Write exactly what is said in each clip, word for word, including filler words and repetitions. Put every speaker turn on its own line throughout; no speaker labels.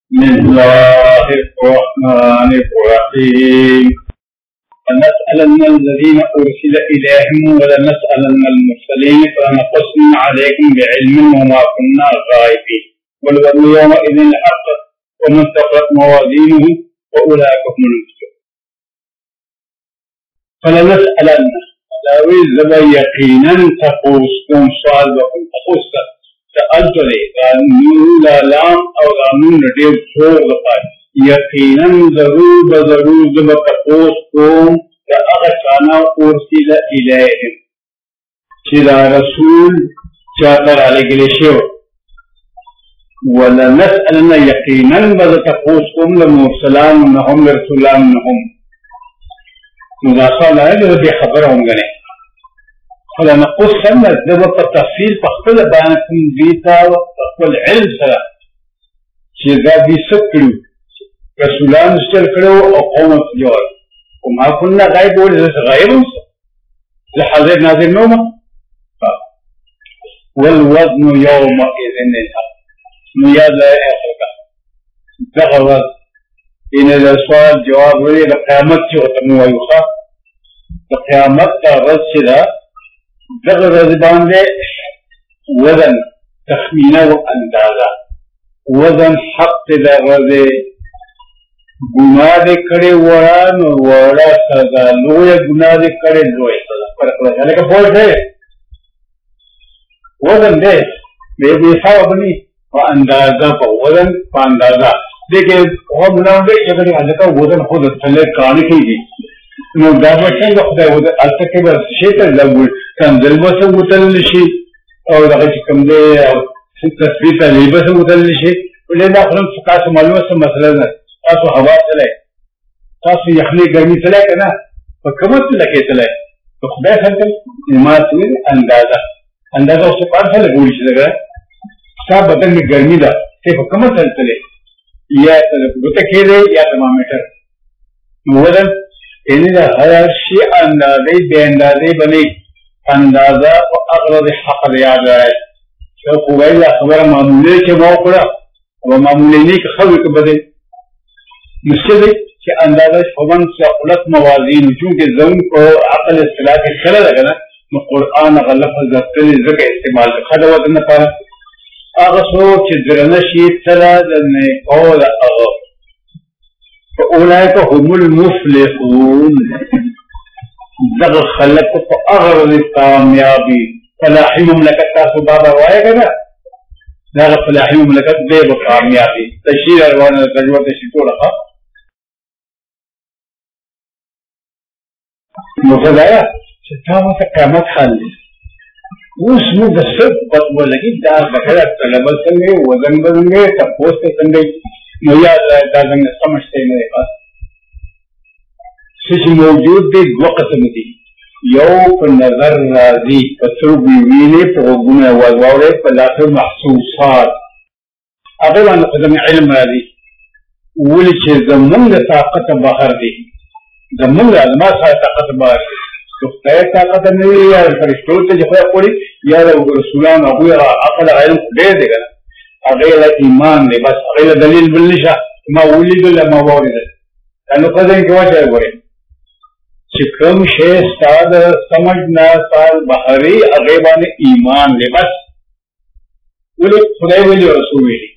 बिस्मिल्लाहिर्रहमानिर्रहीम वनस्अलन्न الذين أرسل إليهم ولنسألن المرسلين فلنقصن عليكم بعلم وما كنا غائبين والوزن يومئذ الحق ومن ثقلت موازينه فأولئك هم المفلحون. فلنسألن داوی زبا یقینا تقوس کن سوال بکن تقوس کن سألت لی نون لالام او نون ډیر زور لپاره یقینا ضرور بضرور زبا تقوس کن دا اغا چانا ارسل الیهم چی دا رسول چاہتر علیگلی شو ولنسألن یقینا بضا تقوس کن لمرسلان نهم لرسولان نهم مضافه لائے جو دے خبر ہوں گنے فلنقصن دبا پر تفصیل پختل بانکن دیتا وقتل علم سرا چیزا دی سکڑو رسولان سر کرو او قومت جوال وما کننا غائب بولی زیس غائب ہوں سا لحاظر ناظر نوما والوزن یوم ایزن الحق نیاد لائے اخرکا دغا وزن ان السؤال جواب وی د قیامت چې وته وایو ښه د قیامت دا ورځ چې ده دغه ورځ باندې وزن تخمینه او اندازه وزن حق د ورځ ګناه دې کړې وړه نو وړه سزا لویه ګناه دې کړې لویه سزا فرق لري لکه پوه شئ وزن دې بې حساب بني او اندازه په وزن په اندازه دیکھیں وہ مناؤں اگر اللہ کا وزن خود تھلے کان کی گئی نو دا بچن دا خدای وزن التا کے بس شیطر لگو کنزل بس متل نشی اور دا کم دے تصویر تعلیب بس متل نشی لینا خلم تاسو معلومه سم مسئلہ نا تاسو ہوا چلے تاسو یخنی گرمی چلے کنا فکمت لکے چلے تو خدای سنکل نماز میں اندازہ اندازہ اس سے پانچ سال گولی چلے گا صاحب بدن میں گرمی دا کہ فکمت چلے یا گتکیدے یا ترمامیٹر وزن یعنی دا ہر شی اندازے بے اندازے بنے اندازہ و اغرض حق یاد رہے تو قوائل خبر معمولی کے موقع و معمولی نہیں کہ خبر کے بدے مشکل ہے کہ اندازہ فمن ثقلت موازین چونکہ زون کو عقل اصطلاح کے چلا لگا نا قرآن غلط ذکر استعمال خدا وزن پارا اغسو چه درنشی تلا دنه قول اغا فاولئك هم المفلحون دغ خلق فاغرض کامیابی فلاحی مملکت تاسو بابا روایا کنا دغ فلاحی مملکت بے بکامیابی تشیر اروانا تجوہ تشیطو رخا مفضل آیا ستاوہ تا قیمت حال لی اس میں دستر بطبو لگی دار بکرہ طلبہ سنگے وزن بزنگے تپوست سنگے نویا دازنگ سمجھتے ہیں میرے پاس سچ موجود دے دو قسم دی یو پر نظر راضی پتر بیوینے پر غبون وزواورے پر لاخر محسوسات اغیبان قدم علم راضی اولی چھے زمونگ طاقت بخر دی زمونگ ازما سا طاقت بخر دی تو خدای طاقت نہیں یا فرشتوں سے جو خدای پوری یا رسولان ابو عقل علم دے دے گا اغیل ایمان دے بس اغیل دلیل بالنشا ما ولد لما وارد لانو قدر کی وجہ ہے چکم شے استاد سمجھنا سال بحری اغیبان ایمان دے بس ولی خدای ولی رسول ولی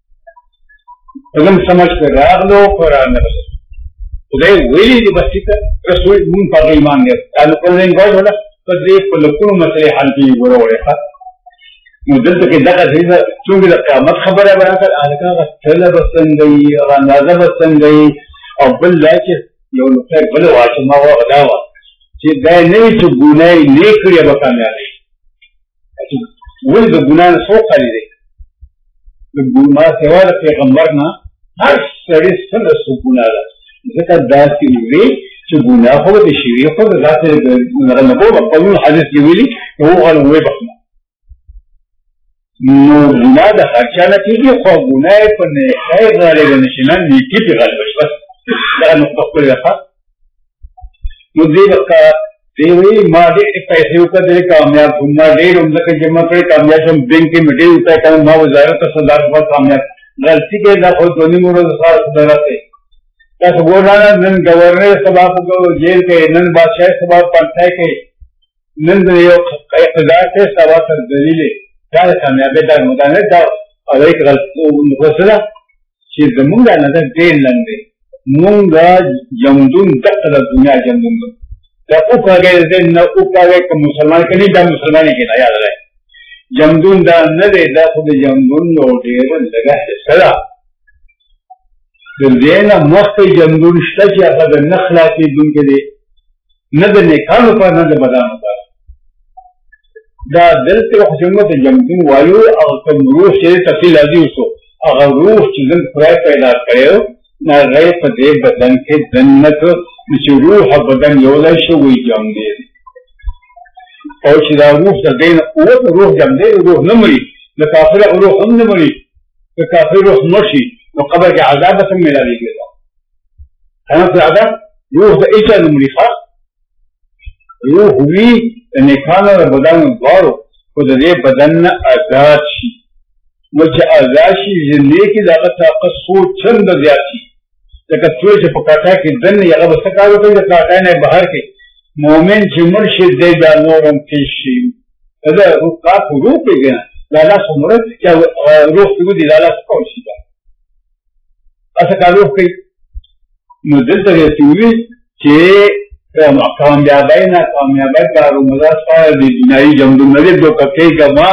قدم سمجھ کر راغ لو قرآن نبس خدای ویلی دی بسی کا رسول من پر ایمان دے تعلق کرنے گوش ہونا فدریف پر لکن مسئلے حل کی گروہ رکھا مدلت کے دقا سیدھا چونکہ قیامت خبر ہے بنا کر آلکا غطلہ بسن گئی اندازہ بسن گئی اور بل لائچے یو نقطہ بلو آچما ہوا غداوا چی دائے نہیں چو گناہی نیکڑی بکا میں آگئی ولی دو گناہ سو خالی دے ما سوال پیغمبرنا ہر سڑی سن رسو گناہ دا ذکر داس کی اولی چو گناہ خود شریع خود ذات نغنبو بقلون حدیث جویلی وہ غلوے بخنا نو گناہ دا خرچانا کیجئے خواہ گناہ پر نیخائی غالب نشنان نیکی پی غالبش بس دا نقطہ کل رکھا نو دے بکا دیوئی ما دیر پیسے ہوتا دے کامیاب ہوں ما دیر امدکا جمع کرے کامیاب ہم بینک میں دیر ہوتا ہے کہ ما وزارت صدار پر کامیاب गलती के ना खुद दोनों मोड़ों से डराते बस वो ना नन गवर्नर सभा को जेल के नन बादशाह सभा पंचायत के नन इकतदार से सभा कर दलीले क्या कामयाबी दार मुदाने दा और एक गलती मुखसरा चीज मुंगा ना देन लंगे मुंगा जमदुन दक्कल दुनिया जमदुन दा ऊपर गए न ऊपर गए कि मुसलमान के नहीं दा मुसलमान के ना याद रहे जमदुन दा न दे दा खुद जमदुन लोटे लगा है सदा देना मस्त जमदुन शच या कद नखला की दुन के दे न दे निकाल पर न दे बदान का दा दिल से हुजूमत जमदुन वायु और तम रूह से तफसील आदि उसको अगर रूह चीजन फ्राई पैदा करे ना गए पदे बदन के जन्नत जो रूह बदन योला शो हुई जम दे और शिदा रूह से देन वो रूह जम दे रूह न मरी न काफिर रूह हम न मरी न काफिर रूह मर्शी तो कब्र के आजाद से मिला दी गया है ना ज्यादा रूह तो ऐसा न मरी खा रूह हुई निखाना और बदन गौर खुद दे बदन आजाद शी मुझे आजाद शी जिंदगी की लागत आपका सोच चंद ज्यादा लेकिन चूहे से पकाता है कि दिन या अब सका होते हैं काटा है बाहर के मोमेन जिमर से दे जानो रंग केशी अगर रूह का रूह पे गया लाला सुमरत क्या रूह की बुद्धि लाला से कौन सी बात ऐसा का रूह की मुद्दत रहती हुई कि कामयाबी ना कामयाबी का रुमजा सारा दुनियाई जमदुन नजर जो कके गमा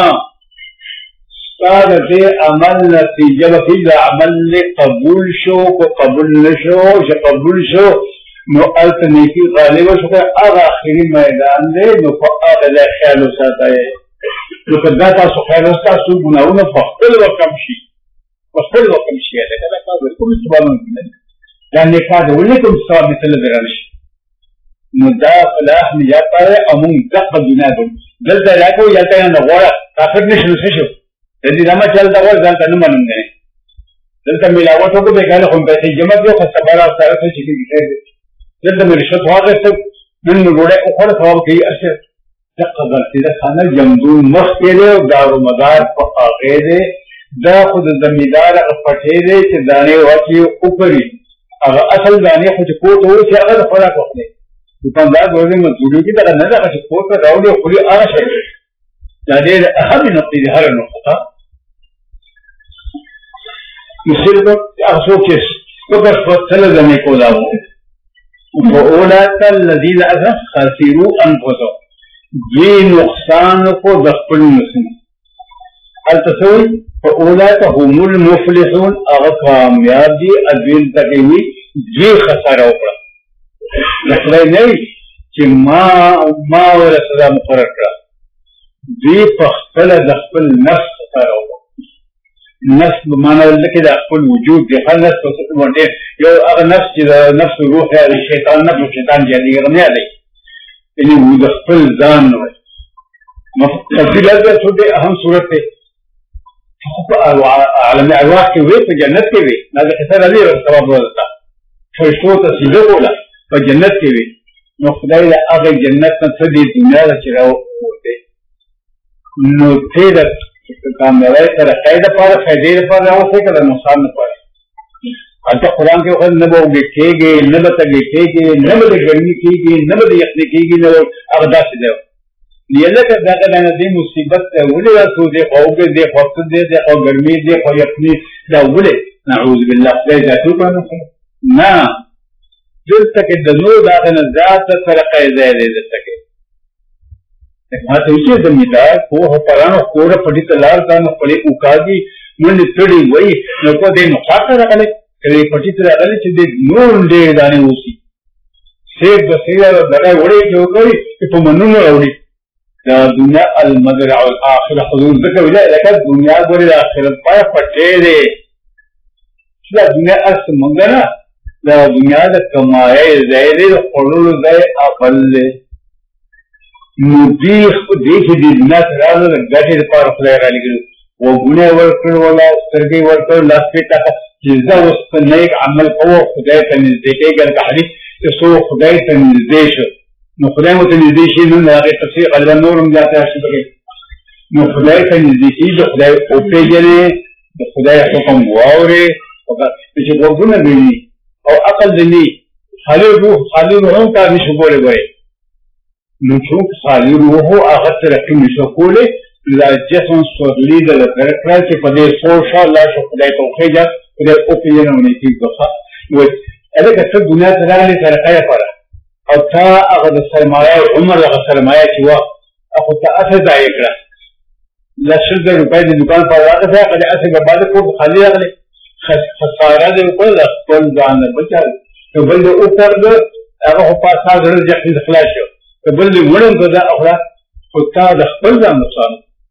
सारा दे अमल नतीजा वकीला अमल ने कबूल शो को कबूल न शो जो कबूल शो नो अर्थ नेकी गालिब शो का अब आखिरी मैदान दे नो फआद ले ख्याल होता है जो कदा का सो ख्याल होता सु गुनाहों में फखल व कमशी फखल व कमशी है लेकिन का बिल्कुल सुभान अल्लाह यानी का बोले तुम सब मिसल दरश मुद्दा फलाह में जाता है अमूम तक दुनिया को जल्द लाको जाता है ना गोरा काफिर ने शुरू से यदि रमा चलता हुआ जानता न मानूंगे जल्द मिलावटों को देखा लो हम पैसे जमा किया खस्ता बारा सारा से चिकी दिखाई दे जल्द में रिश्वत हुआ के सब नन रोड़े उखड़ खवाब की अच्छे जब गलती का खाना जमदून मख के दे दारो मदार पकाके दे दा खुद जमींदार पठे दे कि दाने वाकी ऊपरी अगर असल दाने कुछ को तो से अगर फड़ा को अपने दुकानदार बोले मजदूरी की तरह न जा कुछ को तो राउडे खुली आश है जादे अहम नतीजे हर नुकता सिर्फ अफसोस तो बस फसल जमे को लाओ वो ओला कल लजीज अज़म खसीरू अनफुसो ये नुकसान को दखल मुस्लिम अल तसवी तो ओला का हुमुल मुफलिसून अगर कामयाबी अदविल तक हुई ये खसारा ऊपर लखले नहीं कि माँ माँ और सदा मुकर्रर करा ये पख्तल दखल नफ्स खसारा ऊपर नफ्स माना लगे आपको वजूद देखा नफ्स तो बोलते यो अगर नफ्स नफ्स रूह है शैतान नफ्स शैतान जल्दी करने आ गई इन्हें मुदखल जान है तफसीलात में छोटे अहम सूरत है आलम अरवाह के हुए तो जन्नत के हुए ना तो कैसा रही सवाब बोलता फरिश्तों तो सीधे बोला पर जन्नत के हुए नो खुदाई अगर जन्नत में सदी दुनिया का चिराओ होते नो थे कामयाबी कर फायदा पर फायदे पर रहो से कर नुकसान पर अच्छा कुरान के वक्त न बोगे केगे न बतगे केगे न बद गर्मी कीगी न बद यखनी कीगी न अगदा से दे ये लग दादा ना दे मुसीबत है बोले तो दे होगे दे वक्त दे दे और गर्मी दे और यखनी दा बोले नऊज बिल्लाह दे जातु पर ना दिल तक दनो दादा न जात तरक़े दे दे तक माते उसे जमींदार को परानो कोरा पड़ी तलार का न पड़े उकागी मन तड़ी वही न को दे नुखाता रखले करे पड़ी तरह रखले चिदे नून दे दाने उसी से बसेरा दरा ओड़े जो कोई तो मनु न ओड़ी दुनिया अल मदरा अल आखिरह हुजूर ذکر विला लका दुनिया गोरे आखिरत पर पटे दे क्या दुनिया अस मंगना दा दुनिया द कमाए जायरे खोलु जाए अफल मुदीख देख दी ना राज गटे पर फ्लेयर आली वो गुने वर्कर वाला सरगे वर्कर लास्ट का जिज्जा उस नए अमल को खुदा का निर्देश कर कहानी तो सो खुदा का निर्देश नो खुदा को निर्देश ही न आगे तफसीर अलवा नूर में जाता है शुक्र नो खुदा का निर्देश जो खुदा ओपे जने د خدای حکم واورې چې غوږونه دې وي او عقل دې وي خالي روح خالي روح هم کار نشي کولی ګورې نو څوک خالي روح هغه ترقي نشي کولی لا جسم سورلي د لکړه چې په دې سوشا الله شو خدای توخې ده خدای او پیژنه ونی کی ځخه نو اته که دنیا ته راغلي ترقه لپاره او تا هغه د سرمایه عمر هغه سرمایه چې وا او ته اسه ځای کړه لشل د روپۍ د دکان په راغله ځای کړه اسه برباد کو خالي راغلي خساره دې په خپل ځان بچل ته بل دې او تر هغه په پاسه غره ځخې خلاص شو ته بل دې وړم ته دا اخره خو تا د خپل ځان نقصان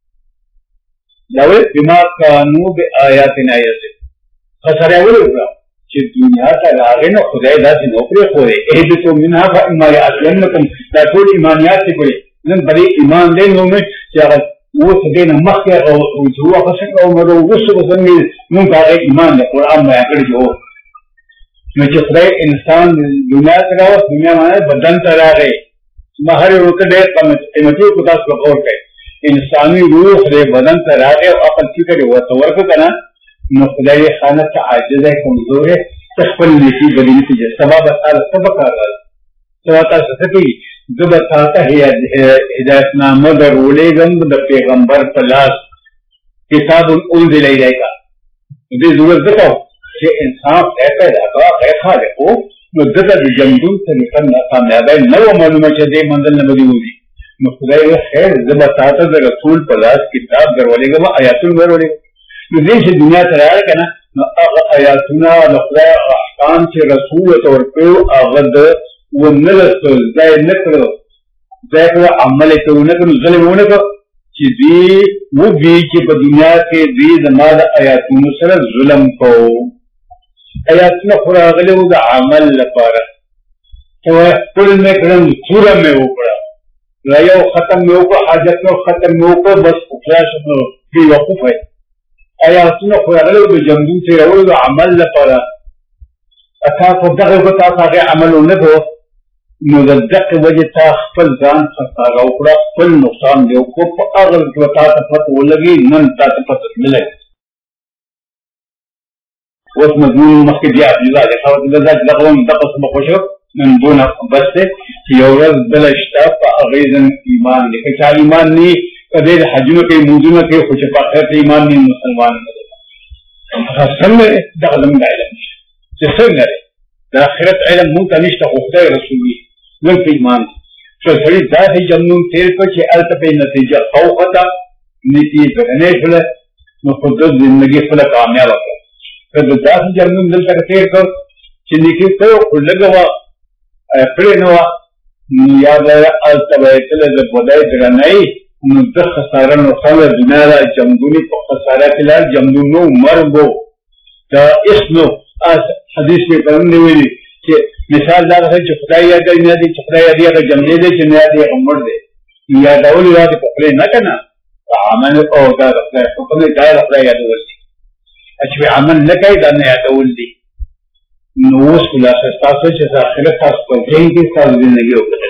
داوی بما کانو بی آیاتنا یسر خساره وړو چې دنیا ته راغی نو خدای داسې نوکری خوري اهبتو منها فاما یأتینکم دا ټول ایمانیات دي کوي نن بلې ایمان دی نو مې چې هغه اوس دې نه مخکې او چې هو خاصه او مرو وسو څنګه نو هغه ایمان دی قرآن بیان کړی جو نو چې خدای انسان دنیا ته راو دنیا باندې بدن ته راغی مہر وکړه دې قیمتي کو تاسو په اور کې انساني روح دې بدن ته راغی او عقل فکر ورته ورکړه کنه نو خدای خانه ته عاجزه کمزوره تخپل نشي بدی نتیجه سبب تعالی سبق راغلی سبب تاسو ته کی زبر تاسو هدایت نامه درولېږم د پیغمبر په لاس کتاب انزل الیک دې ضرورت ده چې انصاف پیدا کا خالق او نو دغه د جمدون طریقه نه کامیابی نو معلومه چې دې منزل نه بدی وږي نو خدای خیر زبر تاسو د رسول په لاس کتاب درولېږم آیاتونه درولېږم نو دې چې دنیا ته راغی کنه نو هغه آیاتونه د خدای احکام چې رسول ته ورکړو هغه د ونرسل ځای نه کړو ځای کړو عمل یې کوونه کړو ظلم ونه کړو چې دوی وږي چې په دنیا کې دوی زما د آیاتونو سره ظلم کوو آیاتونه خو راغلي وو د عمل لپاره چې ټول مې کړم پوره مې وکړه را یو ختم مې وکړه حاجت نو ختم مې وکړه بس خلاص نو بې وقوفه آیاتونه خو راغلي وو د جمدون تېرولو د عمل لپاره تاسو دغه په تاسو هغه عمل ونه کوو نو د دقه وجه تا خپل ځان خساره وکړه خپل نقصان دی او په هغه کې تاسو پته ولګي نن تاسو پته نه لګي اوس مضمون مخکې بیا بیا د خاطر د ځای دغه دغه څه مخوشو من دون بس چې یو ورځ بل شته په هغه ځن ایمان دی چې ایمان نه کدی حجونو کې موجونه کې خو چې په آخرت ایمان نه مسلمان نه دی څنګه دغه علم چې څنګه د آخرت علم مونږ ته نشته خو خدای رسول وي نن په ایمان چې سړي داسې جنون تیر کړ چې هلته په نتیجه خوخته نتیجه نه شوله نو په دې ژوندۍ خپل کامیاب کړ که د داسې جنون دلته تیر کړ چې نیکی کوو خو لږه وه پرې نه وه نو یا به هلته به یې کله د بدای درنی نو ده خساره نقصان د دنیا را جمدوني په خساره کې لاړ جمدون نو مرګ و دا اس نو حدیث کې پرونه ویلي چې مثال دا ده چې خدای یاد دی نه دی چې خدای یاد دی هغه جملې دی چې نه یاد دی عمر دی یادول یاد په خپل نه کنه عمل او دا خدای حکم دی دا خدای یادول دي چې عمل نه کوي دا نه یادول دي نو اوس خلاصه تاسو چې آخرت تاسو په ځین کې تاسو ژوندۍ وکړئ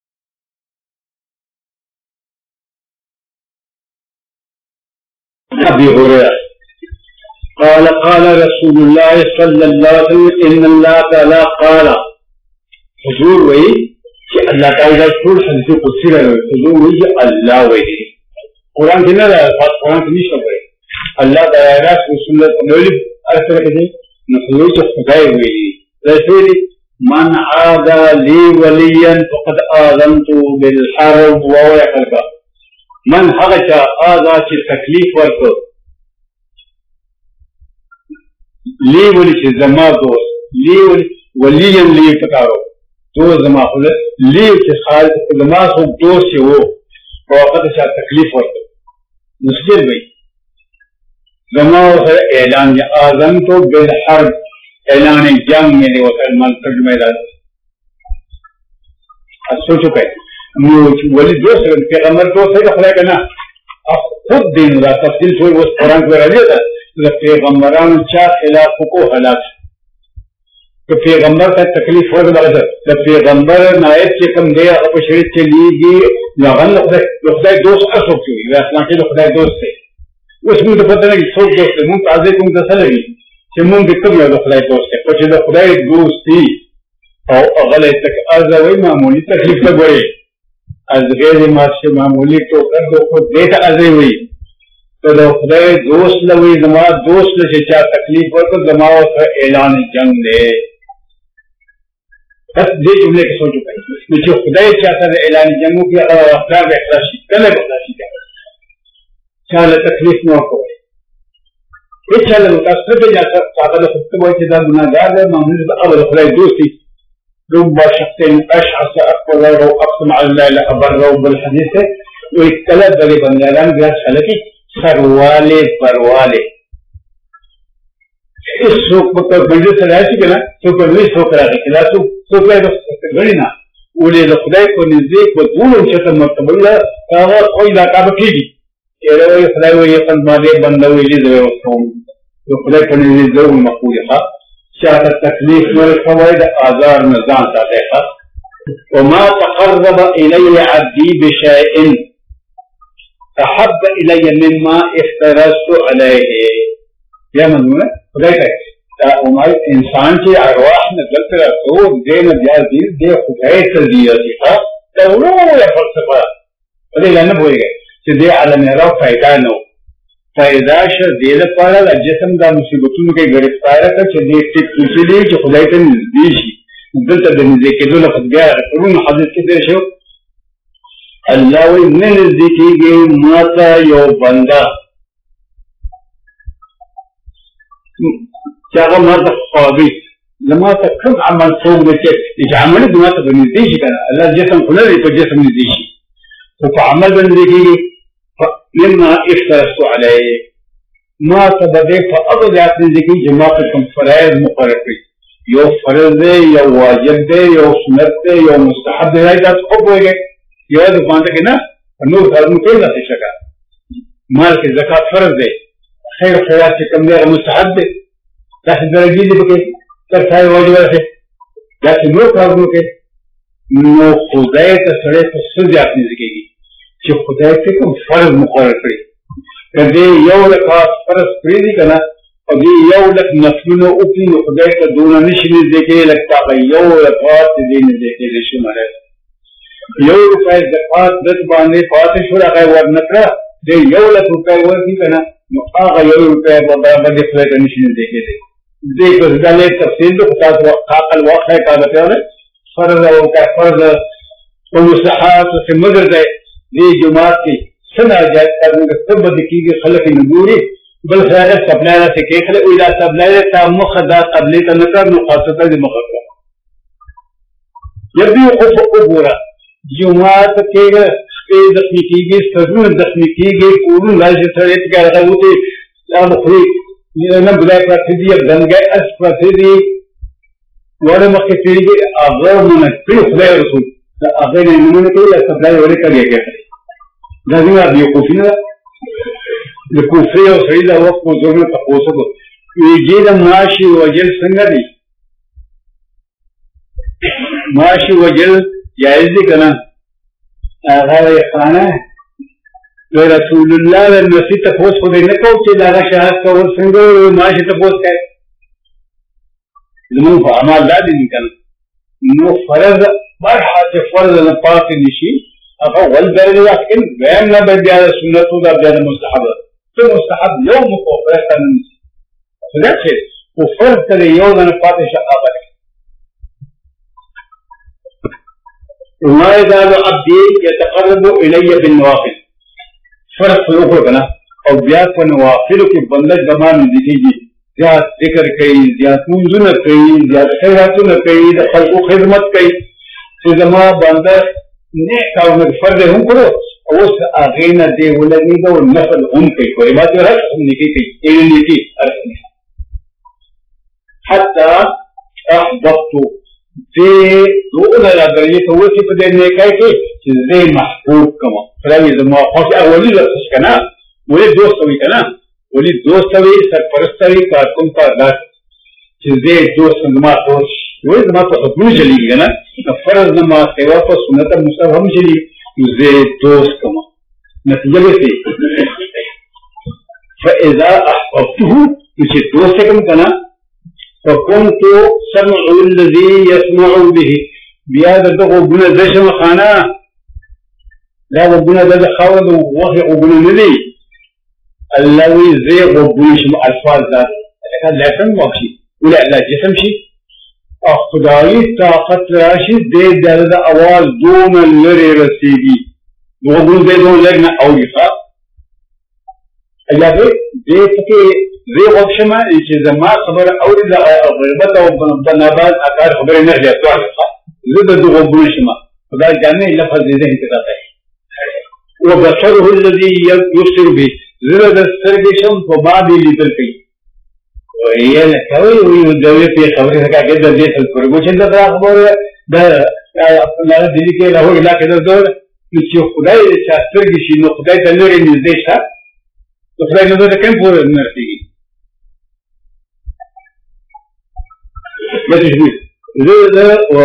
ابي هريره قال قال رسول الله صلى الله عليه وسلم ان الله تعالى قال حضور وی چې الله تعالی ټول حدیث قدسی راوړي حضور وی چې الله وی قرآن کې نه ده قرآن کې نشته وی الله تعالی رسول الله نولی ارسل کړي نو حضور چې خدای وی رسول من عاد لي وليا فقد آذنت بالحرب وهو يقلق من هغه چې آذا چې تکلیف ورکړ لی ولی چې زما دوست لی ولی ولیم لی پکارو دو زما خود لی چې خالد زما خو دوست وو په وخت چې تکلیف ورته مسجد وي زما سره اعلان یا اذن تو بالحرب اعلان جنگ میں دی وکړ مال ترجمه ده سوچو کوي نو ولی دوست پیغمبر دوست څنګه خلای کنه خود دین را تفصیل ټول اوس قرآن کې راځي ده د پیغمبرانو چا خلاف کو هلاک که پیغمبر ته تکلیف ورغله د پیغمبر نائب چې کوم دی هغه په شریعت کې لیږي هغه د خدای دوست اسو کوي یا اسلام کې د خدای دوست دی उसमें तो पता नहीं څوک دوست دی مونږ تازه کوم څه لګي چې مونږ د کوم یو د خدای دوست دی په چې د خدای دوستي او هغه تک ازوي معمولی تکلیف ته ګوري از غیر ماشه معمولی ټوکر د خو دې ته ازوي ته د خدای دوست لوي زما دوست له چې تکلیف ورته زما او اعلان جنگ دی بس دې جمله کې سوچ وکړئ چې خدای چاته د اعلان جنگ کې هغه افکار به اخلاص شي کله به اخلاص شي چاله تکلیف نه کوي هیڅ چاله متاسف دی چې هغه د خپل وایي چې دا ګناهګار دی معمولی د اول خدای دوستي رب شخص اشعث اكبر او اقسم على الله لابره بالحديث ويتكلم بلي بندگان بیا خلقي سرواله پرواله اس څوک په بندي سره راځي کنه څوک په وی څوک راځي کله څوک څوک راځي غړي نه ولې د خدای په نزدې په ټول چته مرتبه الله هغه خو دا کار کوي یره وي خدای وي په باندې بندوي دې زو کوم خدای په نزدې زو مقوله شاء التكليف والفوائد آزار نظام تحقيقا وما تقرب إلي عبدي بشيء أحب إلي مما افترضت عليه يا مدونة خدای ته وما انسان چې ارواح نه دلته راځو دې نه بیا دې دې خدای ته دی ښه دا ورو فلسفه دې نه بوي چې دې عالم را فائدہ نه فائدہ شه دې لپاره د جسم د مصیبتونو کې گرفتار کړ چې دې ټیک وسیلې چې خدای ته نږدې شي دلته د نږدې کېدو لپاره بیا قرون حدیث کې دې شو الله وی نه نږدې کېږي ماته یو بنده چې هغه مرته قابل لما ته کوم عمل څوک دې چې عمل دې ماته نږدې شي کنه الله جسم کله دې په جسم نږدې شي او په عمل باندې کېږي مما افترضت عليه ما تبدأ فأبدأت ذكي جماعة كم فرائض مقرر يو فرض دے يو واجب دے يو سنت دے يو مستحب دے دا خود ہوئے گئے يو هذا بانتا کہ نا نور فرض مکل نہ شکا مال کی زکاة فرض دے خیر خیرات سے کم دے مستحب دے تاکہ درجی دے بکے تر سائے واجب رکھے جاکہ نور فرض مکل نو خدای تسڑے تسل جاتنی ذکے گی چې خدای ته کوم فرض مقرر کړی کله یو لکات فرض کړی دی کنه او دی یو لک نفلونه او په خدای ته دونه نشي ذکر لکتا یو لکات دې نه ذکر شي مره یو روپای زکات د باندې پاتې شو راغی ورنکړه دی یو لک روپای ورکی کنه نو هغه یو روپای په باندې خدای ته نشي ذکر دی دې په ځاله تفصیل د خاص عقل واقع کاغذ فرض او فرض او مستحب څه مگر دی دې جماعت کې سنا جائز څنګه سبب کېږي خلک نګوري بل خیال سپلای ته کې خلک ویلا سپلای ته مخدا قبل ته نکړ نو خاصه دې مخکړه یبي خو وګوره جماعت کې کې د تکنیکي ستاسو د تکنیکي کورو لازم سره ته راغوتي دا خو نه بلای پر دې دنګه اس پر دې وړه مخکې تیږي هغه مونږ په خدای رسول هغه نه مونږ ته لا سپلای ورکړي کېږي دا زموږ د کوفینه د کوفې او سړي د وخت په ځوړ ته پوسو ویږي د ماشي وجل څنګه دي ماشي وجل جایز دي کنه هغه خانه رسول الله د نسی ته پوس خو دې نه کو چې دا شهادت کول څنګه ماشي ته پوس کوي زموږ په اعمال دا دي کنه نو فرض مرحله فرض نه پاتې نشي هغه ول درجه لكن بيان لا بدي على سنة ولا بدي على مستحب في مستحب يوم مفوقات من فده شيء وفرض كده يوم أنا فاتح شقاقة وما يزال عبدي يتقرب إلي بالنوافل فرض فلوخه كنا أو بيات ونوافل كي بندج زمان ذكيجي زياد ذكر كي زياد منزل كي زياد خيراتنا كي خلق خدمت كي في زمان بندج نه کاو نه فرض هم کړو اوس هغه نه دی ولګي دا نفل هم کوي کوي ما ته راځي نه کوي کوي نه کوي حتى احبطت دې دوه لا درجه ته وسی په دې نه کوي چې دې محبوب کما فرامي زما خو اولي لږ کنه ولې دوست وي کنه ولې دوست وي سرپرست وي کارکون په لاس چې دې دوست ما دوست وې زما په حکم چلیږي کنه فرض نما سیوا په سنت مستحب هم چلی زه دوست کما نتیجه به سي فإذا أحببته مش دوسكم كنا فكنت سمع الذي يسمع به بهذا دغو بنا دشم خانا لا وبنا ذا خالد ووحي وبنا نبي الذي زي وبنا شم ألفاظ ذات لكن لا يفهم وقشي ولا لا جسم شيء أخداي طاقت راشي دي دلد أواز دون اللري رسيدي وبنا زي دون لجنة أوليفا الله دي تكي زي وقشما إيش زما خبر أولي غربت وبنابات أكار خبر نرجع توالفا زد دغو بنا شما فذا جامع لفظ زي ذهن تتاقه وبصره الذي يبصر به زد السرقشم فبابي لتلقي وهي لكوي ويدوي في خبره كا كده دي الفرغوشن ده خبر ده لا دي كده له الى كده دور چې خدای شاسترګي نو خدای ته لري نږدې شه نو خدای نو ده کوم پور نرسي متجوز زد و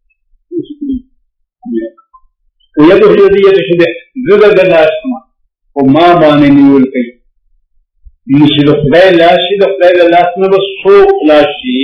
ويده الذي يتشبه زد دلاشما وما باني نيول كي نشد خدای لاشي د خدای د لاس نه بسوق لاشي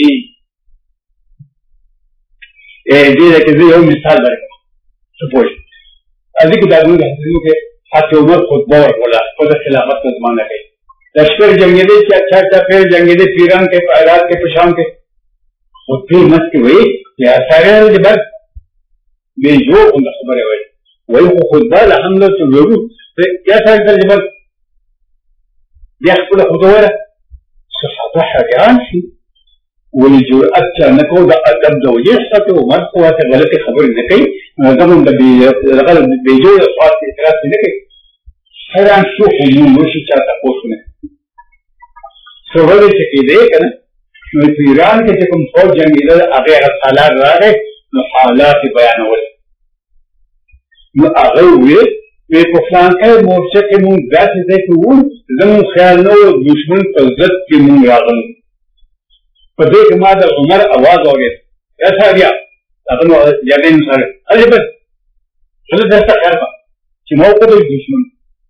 اے دې کې زه یو مثال درکړم سپوږ ازي کې دا موږ حاصلو کې حتی عمر خطبه ورکوله خپل خلافت زمانه کې لشکر جنگي دي چې اچھا اچھا پھر جنگي دي پیران کې پایرات کې پشام کې خطبه مت کې وي یا سره دې بس به جو ان خبره وي وي خطبه الحمد لله یا سره دې بس بیا خپل خطوره صحابه حیران شي ولې جرأت نه کو د ادب د وجې څخه عمر قوت غلطي خبرې نه کوي زمون د بي غلط بيجو صوت اعتراض نه کوي حیران شو خو نو شي چې تاسو نه سوال چې کې دی کنه نو په ایران کې چې کوم فوج جنگیدل هغه حالات راغی نو حالات بیانول نو هغه وی په پخلان کې مورچه کې مونږ ذاتي ځای کې وو زموږ خیال نو دشمن په ضد کې مونږ راغلو په دې کې ما د عمر आवाज اورید یا ساریا هغه نو یادین سره هغه بس څه درته کارو چې مو په دې دشمن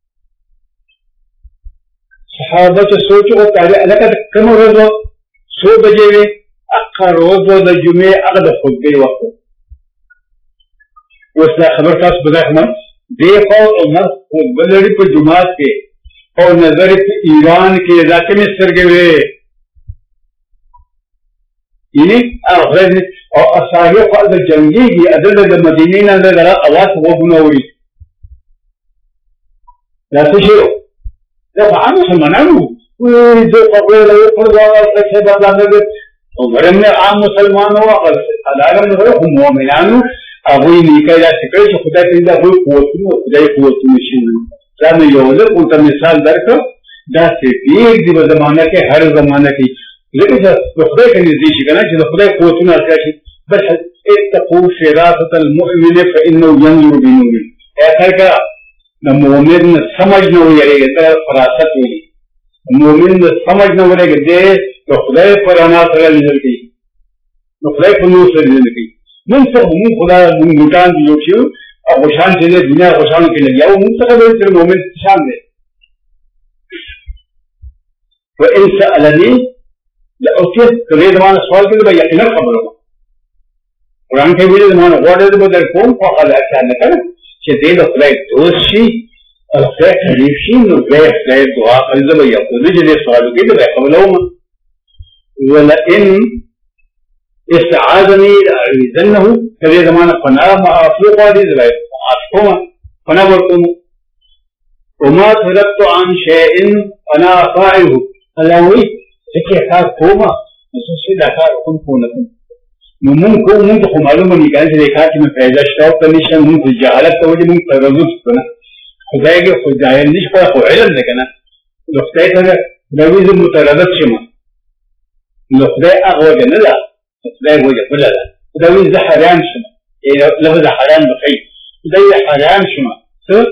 صحابه چې سوچ وکړه لکه کوم ورځ سو بجې وي اخر ورځ د جمعې هغه د خطبه وخت وسله خبر تاسو بداخمه دیکھو عمر بلڑی پر جماعت کے اور نظر ایران کے علاقے میں سرگے ہوئے یعنی اور اصحابی خالد جنگی کی عدد مدینی نے اندر لگا آواز وہ بنا ہوئی لا تشیرو جب عام مسلمانوں جو قبل لگے پڑ جاؤ کیسے بدلانے گے عمر میں عام مسلمان ہوا اور عالم میں ہم مومنانو هغوی نیکه دا شکر چې خدای ته دا هغوی قوتونه خدای قوتونه شي دا مې یو ځل ورته مثال درکړ داسې ډېر دي په زمانه کې هر زمانه کې ځکه چې د خدای ته نږدې شي که نه چې د خدای قوتونه اړتیا شي بس اتقوا فراسة المؤمن فإنه ينظر بنور اخر کا د مؤمن سمجھ نه ویریږي ته فراست ویلي مؤمن سمجھ نه ویریږي دی د خدای په رڼا سره لیدل کوي د خدای په نور سره لیدل کوي من څه موږ خدای موږ ګوتان دي یو شی او خوشحال چې د دنیا خوشحال کې لګیا او موږ څنګه به تر مومن شان دي وان سالني لاوتيت کله زمانه سوال کې به یقینا خبره قرآن کې ویل زمانه غوړې به در کوم په حال کې نه کړ چې دې له خدای دوست شي او خدای تعریف شي نو به خدای دعا کوي زه به یو دې سوال کې به قبلوم ولا ان استعاذني لأعيذنه كذي زمان فنا ما أفلق هذه زبائر أفكما فنا وركم وما تركت عن شيء أنا فاعله الأوي ذكي أكاد كوما نسوسي لأكاد أكون كونكم نمون كو من تخو معلومة نكان سيكاد من فعلا شتاو تنشا من في جعلت توجه من ترزوز كنا خدایك خدایل نش پر خو علم لكنا لخدای تغير نویز متردد شما لخدای أغوى جنلا خدای وجه بلا لا خدای زه حرام شمه ای لفظ حرام بخیر خدای حرام شمه څه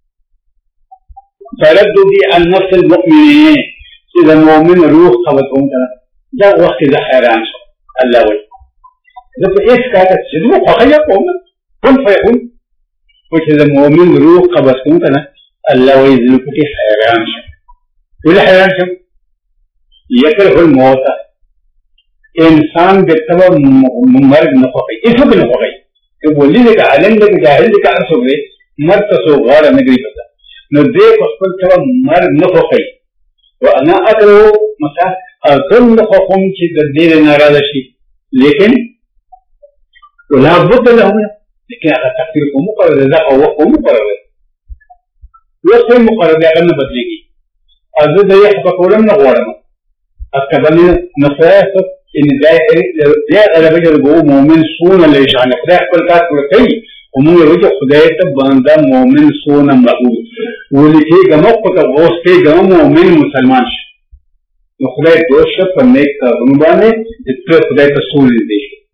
ترددي عن نفس المؤمنين اذا المؤمن روح قبضهم كذا ده وقت زه حرام شمه الله وجه ده ايش كانت تشدوا فخيا قوم كن فيكون وجه المؤمن روح قبضهم كذا الله وجه لكتي حرام شمه ولې حیران شم یکره الموت انسان د تبه مرګ نه خوښي هیڅوک نه خوښي که ولي دې که عالم دې که جاهل دې که هر څوک دی مرګ ته څوک غاړه نه ږدي پته نو دې په خپل تبه مرګ نه خوښي وانا اکرهو مثلا زه نه خوښوم چې د دې ناراضه شي لیکن ولا بد له لیکن هغه تقدیر خو مقرر دی هغه وخت خو مقرر دی وخت یې مقرر دی هغه نه بدلېږي او زه د یې خفه کول هم نه غواړم اکبرني نصایح ان دې غلبه جرګو مؤمن سونه لشان خدای خپل کار کوي او موږ یو چې خدای ته باندې مؤمن سونه مغول ولکه ګمو په غوښ کې ګمو مؤمن مسلمان شي نو خدای دوشه په نیک کارونه باندې چې خدای ته سول دي